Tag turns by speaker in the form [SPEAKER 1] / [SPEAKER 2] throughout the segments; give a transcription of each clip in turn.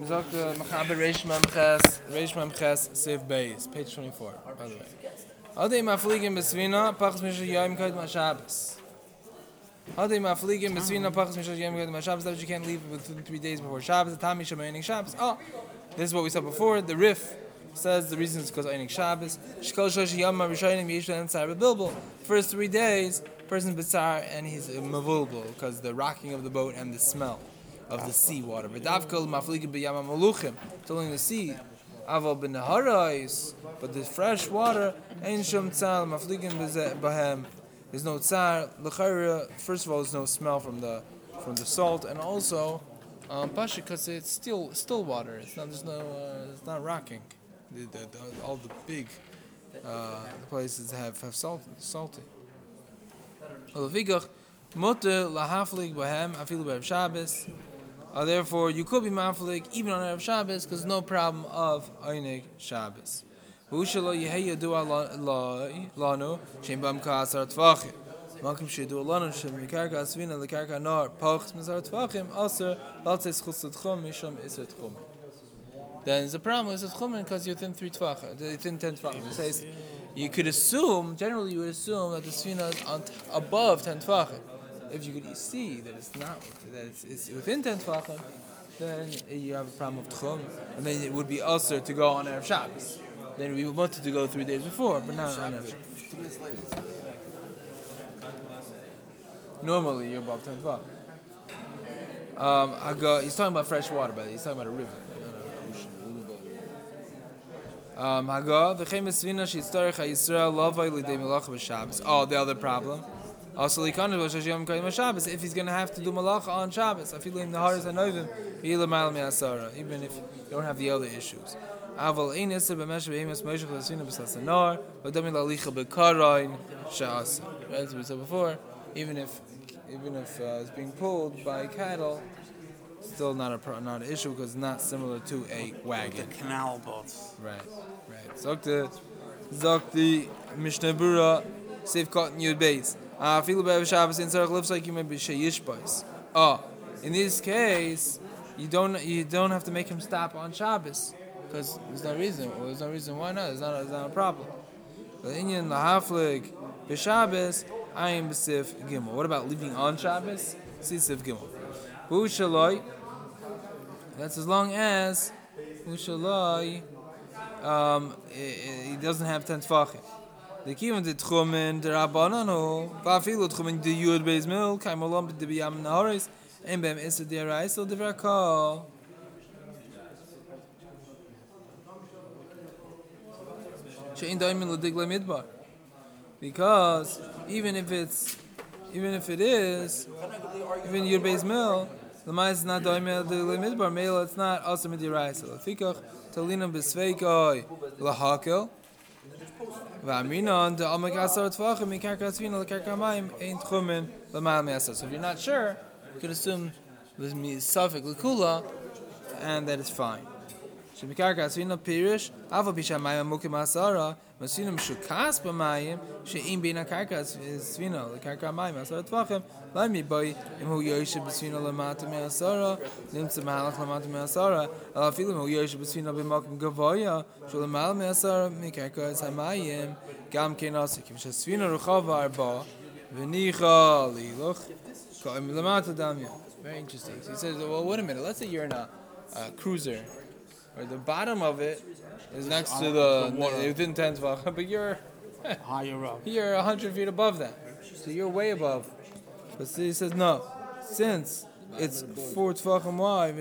[SPEAKER 1] Mizok Mechaber Reish Memches Seif Beis, page 24. By the way, Hadei Mafligim Besvina Pachs Mishal Yom Kod Mashabes. Hadei Mafligim Besvina Pachs Mishal Yom Kod Mashabes. That you can't leave within 3 days before Shabbos. The Tami Shema Shabbos. Oh, this is what we said before. The Rif says the reason is because Einik Shabbos. Shkol Shosh Yom Rishonim Yishan Tzar Bilbul. First 3 days, person's B'tzar and he's Mavulbul because the rocking of the boat and the smell of the sea water. V'davkol mafligim b'yam maluchim, telling the sea, aval b'neharais, but the fresh water, ein shum tzar mafligim b'hem. There's no tzar. L'chayra, first of all, there's no smell from the salt, and also, pasha because it's still water. It's not it's not rocking. All the big places have salty. Mutter lahaflig b'hem afilu b'erev Shabbos. Therefore, you could be maflig even on Erev Shabbos because no problem of Einik Shabbos. V'ushalo yeheya du'a lanu shem bam ka'asar t'vachim. Malkim shedu lanu shem mikarka asvina lekarka nar pachs mizar t'vachim aser latzeis chutz t'chum misham iser t'chum. Then there's a problem with t'chum because you're within 3 t'vachim, within 10 t'vachim. It says you could assume, generally you would assume that the svina is above 10 t'vachim. If you could see that it's not, that it's within 10 tefachim, then you have a problem of tchum, and then it would be usher to go on Erev Shabbos. Then we wanted to go 3 days before, but not on Erev Shabbos. Normally you're above 10 tefachim. He's talking about fresh water, but he's talking about a river, not an ocean. Oh, the other problem. Also, if he's going to have to do malacha on Shabbos, even if you don't have the other issues. As we said before, even if it's being pulled by cattle, still not an issue because it's not similar to a wagon.
[SPEAKER 2] The canal boats.
[SPEAKER 1] Right. Zok Mishnah Bura, Seif Cotton Yud Beis. In this case, you don't have to make him stop on Shabbos because there's no reason. Well, there's no reason why not. It's not a problem. But Inyan lahaflik b'Shabbos, I am b'sif gimel. What about leaving on Shabbos? Sif gimel. Hu shaloi. That's as long as hu shaloi. He doesn't have 10 tefachim. The kiven de tchumen de rabbananu, vafilu tchumen de yud beis mil, kaimolam de biyam naharis, and bem iser de raisel de verkal. Shein daimin ledigle midbar, because even if it is yud beis mil, the mais is not daimin ledigle midbar. Male, it's not also midi raisel. Fikach talinam besveikoi lahakel. So if you're not sure, you could assume there's safek l'kula, and that is fine. Masinim shukas b'mayim she'im bein hakarka svina lekarka mayim asara tvachim lami boy imhu yoshe b'svina lamata me'asara nimtza mahalach lamata me'asara alafilim imhu yoshe b'svina b'makim gavoya shulamal me'asara me'karka hamayim gam kenasik if shesvina ruchava arba v'nicha liluch ka'im lamata damya. Very interesting. So he says, well, wait a minute. Let's say you're in a cruiser, or the bottom of it is next to the within 10 tefachim, but you're
[SPEAKER 2] higher up.
[SPEAKER 1] You're 100 feet above that, so you're way above. But he says no, since it's 4 tefachim wide,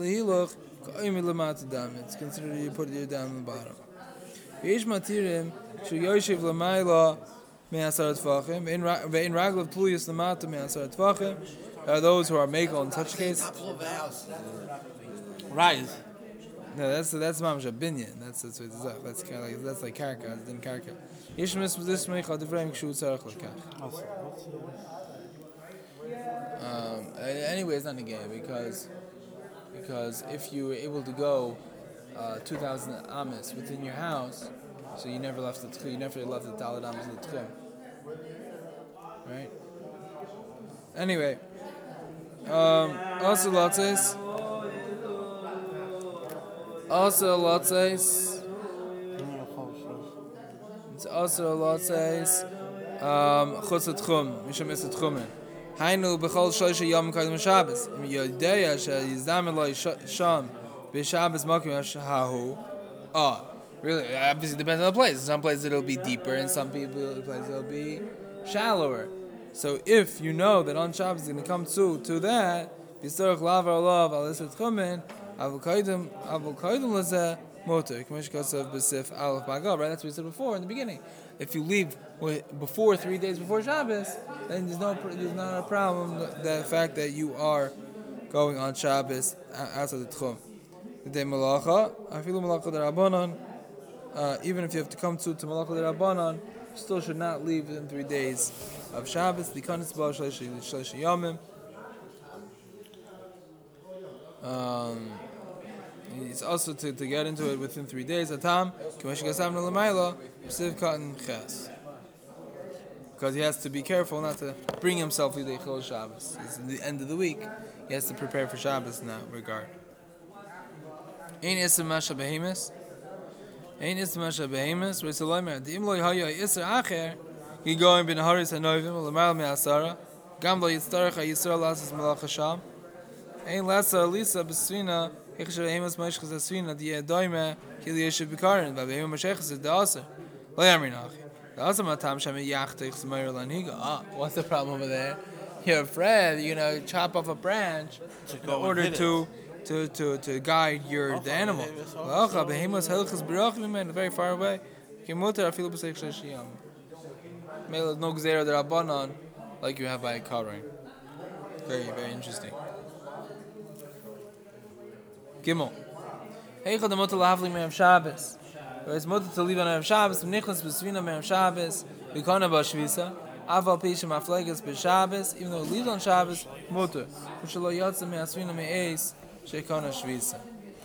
[SPEAKER 1] it's considered you put your down on the bottom. Yesh matirim shu yoshev lamayla me'asar tefachim ve'in raglav pluyas lamata me'asar tefachim. There are those who are makel in such case.
[SPEAKER 2] Right.
[SPEAKER 1] No, that's mamash a binyan. That's what it's up. That's kind of like karka. It's din karka. Yishmis this meichad devreim kshu tzarich lekach. Anyway, it's not negay because if you were able to go 2,000 amas within your house, so you never left the talad amas of the tchum, right? Anyway, also latzes. Also, lot says. It's also a lot says. Chutz Tchum, Misham Es Tchumen. Hainu b'chol shloisha yom kodem Shabbos. Yodeya sheyizdam eloi sham b'Shabbos makim hahu. Oh, really? Obviously, it depends on the place. Some places it'll be deeper, and some places it'll be shallower. So if you know that on Shabbos it's going to come to that, b'sorach lavar olav al eset chumen, avukaidim lazeh motor. K'mish kosav b'sif alef b'agav. Right? That's what we said before in the beginning. If you leave before 3 days before Shabbos, then there's not a problem. The fact that you are going on Shabbos outside the tchum. The day malacha, afilu malacha derabanan. Even if you have to come to malacha derabanan, you still should not leave within 3 days of Shabbos. The kanis ba shleshi yomim. It's also to get into it within 3 days. Atam k'mesh gasam l'mayla siv cotton ches. Because he has to be careful not to bring himself to the Chol Shabbos. It's the end of the week. He has to prepare for Shabbos in that regard. Ein isem masha behemis. Ein isem masha behemis. Risalomer. Di imloi haya iser acher. Gigoim bin haris hanovim. L'mal me'asara. Gam lo yitztarech ha-yisrael lasas melach hasham. Ein lasa lisa besvina. Hechsher hemas mashchas asvina. Di edoime. Kili yeshiv bikarin. V'abehim mashechas is da aser. Lo yamri nachi. What's the problem over there? You're afraid you're gonna chop off a branch in order to guide the animal. Very far away. No gzera derabanan like you have by a covering. Very, very interesting. Gimel. Heichad the mutter lavli me'av Shabbos. Whereas mutter to leave on Erev Shabbos, nichlas b'svina me'av Shabbos, b'kona b'shvisa, aval pisha ma'fleges b'Shabbos, even though it leaves on Shabbos, mutter. U'shelo yotza me'asvina me'eis, she'kona shvisa.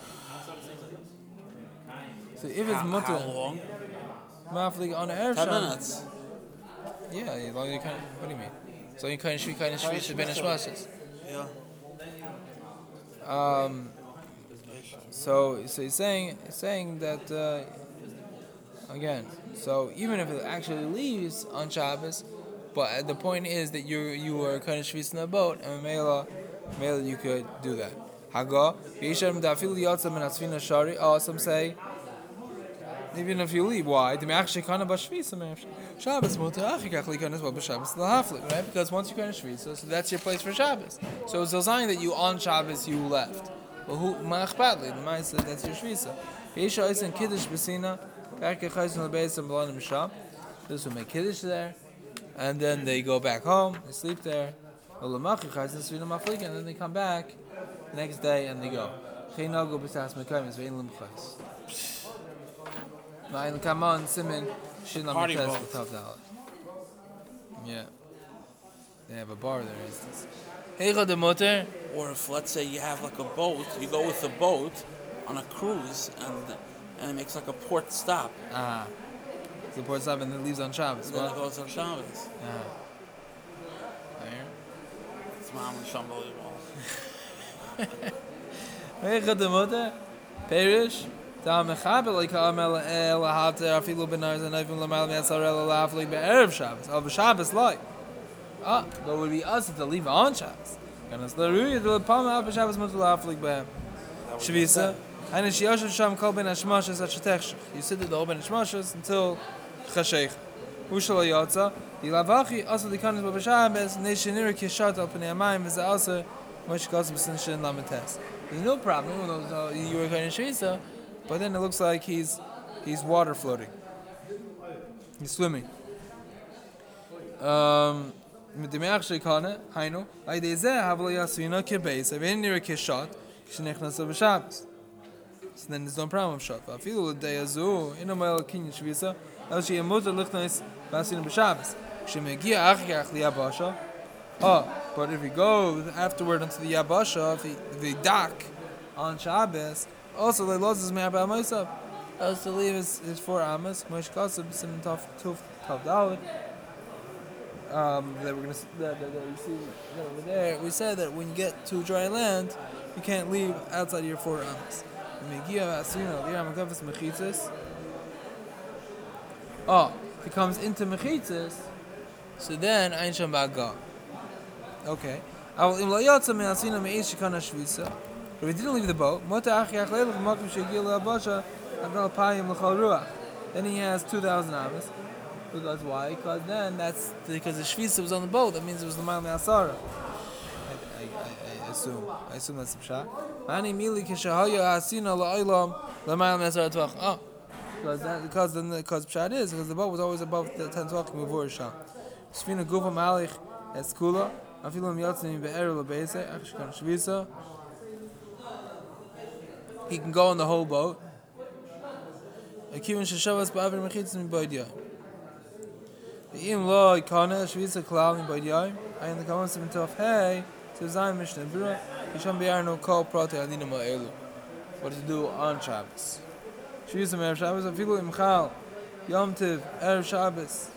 [SPEAKER 1] So if it's mutter,
[SPEAKER 2] how long?
[SPEAKER 1] ma'fleg on Erev
[SPEAKER 2] 10
[SPEAKER 1] Shabbos.
[SPEAKER 2] minutes.
[SPEAKER 1] Yeah, what do you mean? So you kind of shvisa ben hashmashas.
[SPEAKER 2] Yeah.
[SPEAKER 1] So he's saying that again. So even if it actually leaves on Shabbos, but the point is that you were kind of shvis in a boat, and Mela you could do that. Haga yishem da'afil yotzam and asfina shari. Oh, some say even if you leave, why? The actually kind of b'shvisa Shabbos mutar achikach likanas b'Shabbos lahaflik, right? Because once you kind of shvisa, so that's your place for Shabbos. So it's a sign that you on Shabbos you left. Well, who ma'achpadli? The mind said that's your shvisa. Yisha is in kiddush b'sina. This will make kiddush there, and then they go back home. They sleep there. And then they come back the next day and they go. Yeah. They have a bar there, instance.
[SPEAKER 2] Or if, let's say, you have like a boat, you go with a boat on a cruise, and it makes like a port stop.
[SPEAKER 1] It's a port stop and it leaves on Shabbos.
[SPEAKER 2] And then it goes on Shabbos.
[SPEAKER 1] There.
[SPEAKER 2] It's mamish unbelievable.
[SPEAKER 1] Perish. Shabbos like. But it would be us to leave on Shabbos. Shvisa. And she yoshev sham kol ben hashmashas at shetechshach. You sit at the ben hashmashas until chashech. Ushal yotza. Yilavachi also the kanis b'Shabbos neshenir kishat al pnei hamayim v'za also mosh kosim b'sinshin lamites. There's no problem. You were kind of shvisa, but then it looks like he's water floating. He's swimming. Mit dem Achshe Kana, Hainu, I dezeh havlo yasvina kebeis. Even near kishat, kishnechnas b'Shabbos. So then there's no problem with shot. But feel the day azu in a mile kinyan shvisa. As she mutter lichtnis basin b'Shabbos. She megia achach liyabasha. But if he goes afterward into the yabasha, the dock on Shabbos, also they lost his me'abah myself. Else to leave his 4 amas. Mosh kasab sim tov dalid. That we're gonna that we see over there. We said that when you get to dry land, you can't leave outside of your 4 amas. Oh, if he comes into mechitzas, so then ein sham ba'ga. Okay. But if he didn't leave the boat, then he has 2,000 amas. Because why? Because then that's because the shvisa was on the boat. That means it was the mile me'asara. I assume. I assume that's the pshat. Ani mili kishahaya hasina la'olam la'mile me'asara tvach. Oh, because pshat is because the boat was always above the 10 tvach muvur sham. Shvina gufa malich eskula. Afilam yatzim be'er lebeise. Achshkan shvisa. He can go on the whole boat. Akivin sheshavas ba'avir mechitzim b'oidiyah. Im lo ikana shvisa klal in b'oidiyah. Ayin the kamas of hey. So Zayin Mishnah Bura, Yisham B'yarno Kol Prote Adina Ma'elu. What to do on Shabbos. Shvisa Erev Shabbos, Afilu Imchal, Yom Tiv, Erev Shabbos.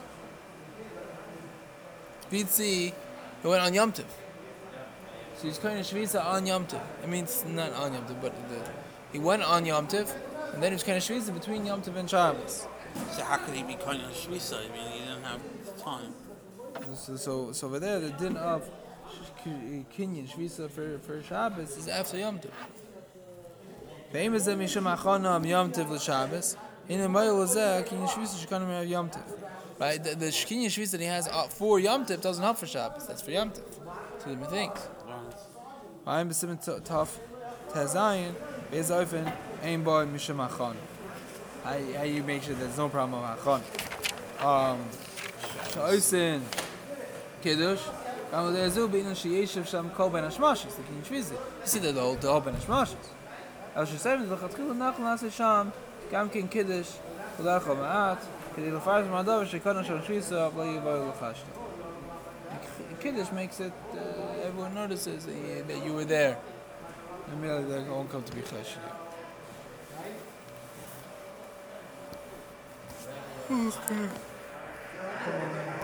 [SPEAKER 1] Bitzi, he went on Yom Tiv. So he's kind of Shvisa on Yom Tiv. I mean, it's not on Yom Tiv, but he went on Yom Tiv, and then he was kind of Shvisa between Yom Tiv and Shabbos.
[SPEAKER 2] So how could he be kind of Shvisa? I mean, he didn't have the time.
[SPEAKER 1] So over there, the din of Kinyan Shvisa for Shabbos is after Yom Tov. Famous that Misham Achana Yom Tov l'Shabbos. In the Mayel Lazeh, Kinyan Shvisa Shekanim have Yom Tov. Right, the Kinyan Shvisa that he has for Yom Tov doesn't help for Shabbos. That's for Yom Tov. Two different things. I'm B'Simon Tov Tezayin Be'ez Ofen Ein Boy Misham Achana. How you make sure there's no problem with Achana? Sha'osin Kiddush. You see that the whole ben hashmashis. As she said, the chatchila nachal nase sham gam ken kiddush v'lachol ma'at k'dei l'farz ma'adav shekana shal shvisa v'lo yivoy l'chashta. Kiddush makes it everyone notices that you were there. And merely they won't come to be chashta. Okay.